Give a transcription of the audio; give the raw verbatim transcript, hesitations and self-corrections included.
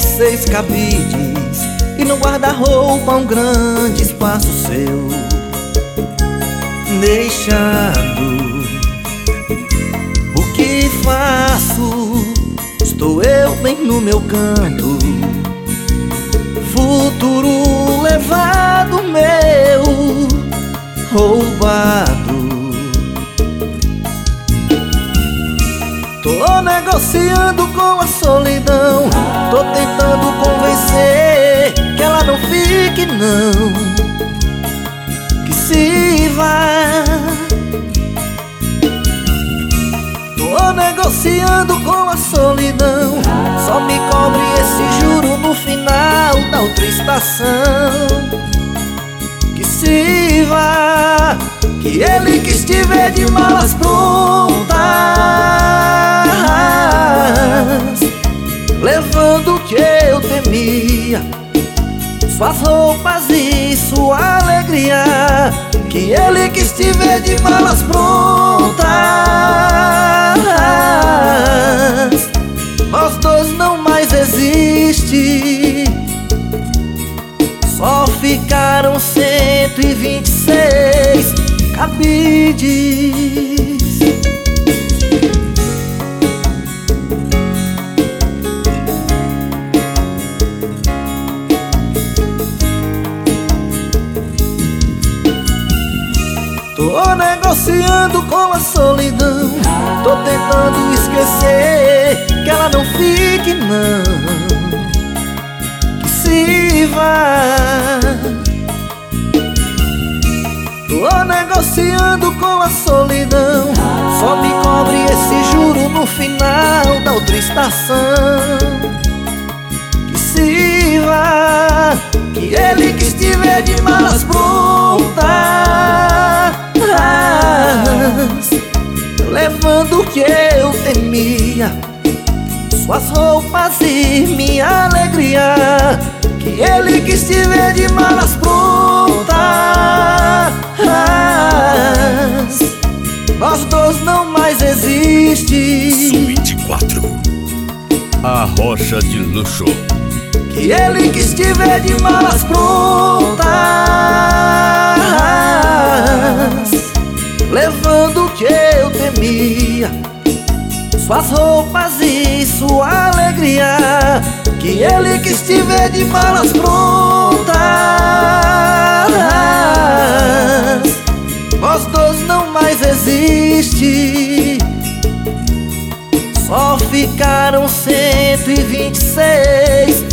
e seis cabides, e no guarda-roupa um grande espaço seu, deixando. O que faço? Estou eu bem no meu canto, futuro levado meu, roubado. Tô negociando com a solidão, tô tentando convencer que ela não fique não, que se vá. Tô negociando com a solidão, só me cobre esse juro no final da outra estação, que se vá, que ele que estiver de malas prontas, levando o que eu temia, suas roupas e sua alegria, que ele que estiver de malas prontas, nós dois não mais existe. Só ficaram cento e vinte e seis cabides. Tô negociando com a solidão, tô tentando esquecer que ela não fique não, que se vá. Tô negociando com a solidão, só me cobre esse juro no final da outra estação, que se vá, que ele que estiver de malas prontas, levando o que eu temia, suas roupas e minha alegria, que ele que estiver de malas prontas, nós dois não mais existe. Suíte quatro, a rocha de luxo, que ele que estiver de malas prontas, levando o que eu temia, suas roupas e sua alegria, que ele que estiver de malas prontas, nós dois não mais existe. Só ficaram cento e vinte e seis